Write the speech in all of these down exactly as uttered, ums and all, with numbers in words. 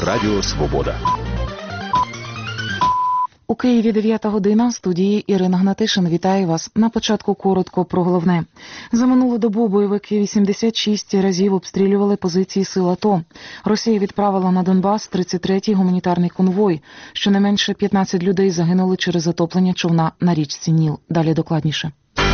Радіо Свобода. У Києві дев'ята година, в студії Ірина Гнатишин. Вітаю вас. На початку коротко про головне. За минулу добу бойовики вісімдесят шість разів обстрілювали позиції сил АТО. Росія відправила на Донбас тридцять третій гуманітарний конвой. Щонайменше п'ятнадцять людей загинули через затоплення човна на річці Ніл. Далі докладніше.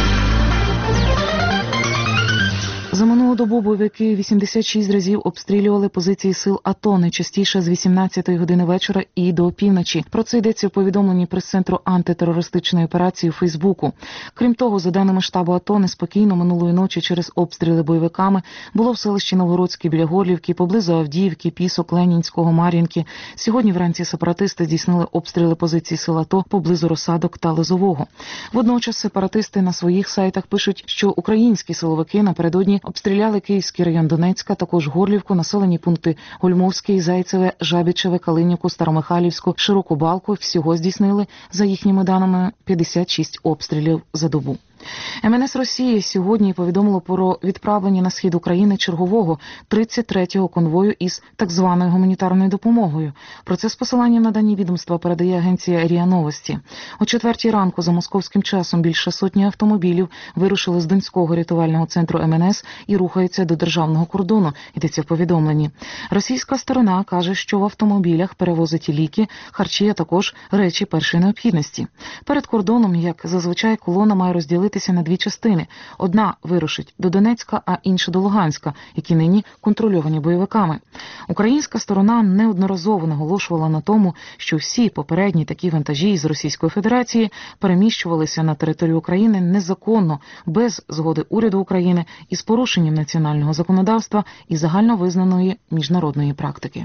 За минулу добу бойовики вісімдесят шість разів обстрілювали позиції сил АТО, найчастіше з вісімнадцятої години вечора і до півночі. Про це йдеться у повідомленні прес-центру антитерористичної операції у Фейсбуку. Крім того, за даними штабу АТО, неспокійно минулої ночі через обстріли бойовиками було в селищі Новгородське біля Горлівки, поблизу Авдіївки, Пісок, Ленінського, Мар'їнки. Сьогодні вранці сепаратисти здійснили обстріли позицій сил АТО поблизу Росадок та Лозового. Водночас сепаратисти на своїх сайтах пишуть, що українські силовики напередодні обстріляли Київський район Донецька, також Горлівку, населені пункти Гульмовський, Зайцеве, Жабічеве, Калинівку, Старомихайлівську, Широку Балку. Всього здійснили, за їхніми даними, п'ятдесят шість обстрілів за добу. ем ен ес Росії сьогодні повідомило про відправлення на схід України чергового тридцять третього конвою із так званою гуманітарною допомогою. Про це з посиланням на дані відомства передає агенція РІА Новості. О четвертій ранку за московським часом більше сотні автомобілів вирушили з Донського рятувального центру ем ен ес і рухаються до державного кордону, йдеться в повідомленні. Російська сторона каже, що в автомобілях перевозить ліки, харчі, а також речі першої необхідності. Перед кордоном, як зазвичай, колона має розділити на дві частини. Одна вирушить до Донецька, а інша до Луганська, які нині контрольовані бойовиками. Українська сторона неодноразово наголошувала на тому, що всі попередні такі вантажі з Російської Федерації переміщувалися на територію України незаконно, без згоди уряду України і з порушенням національного законодавства і загальновизнаної міжнародної практики.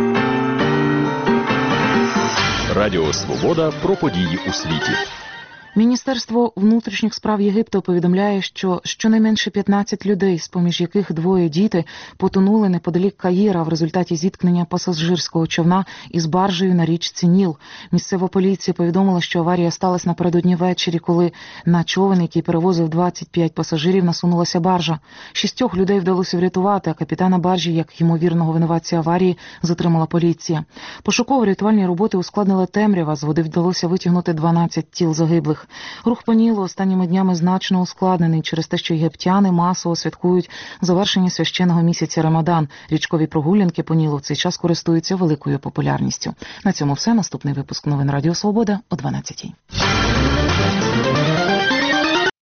Радіо Свобода про події у світі. Міністерство внутрішніх справ Єгипту повідомляє, що щонайменше п'ятнадцять людей, з-поміж яких двоє діти, потонули неподалік Каїра в результаті зіткнення пасажирського човна із баржею на річці Ніл. Місцева поліція повідомила, що аварія сталася напередодні ввечері, коли на човен, який перевозив двадцять п'ять пасажирів, насунулася баржа. Шістьох людей вдалося врятувати, а капітана баржі, як ймовірного винуватця аварії, затримала поліція. Пошуково-рятувальні роботи ускладнила темрява, з води вдалося витягнути дванадцять тіл загиблих. Рух по Нілу останніми днями значно ускладнений через те, що єгиптяни масово святкують завершення священного місяця Рамадан. Річкові прогулянки по Нілу в цей час користуються великою популярністю. На цьому все. Наступний випуск новин Радіо Свобода о дванадцятій.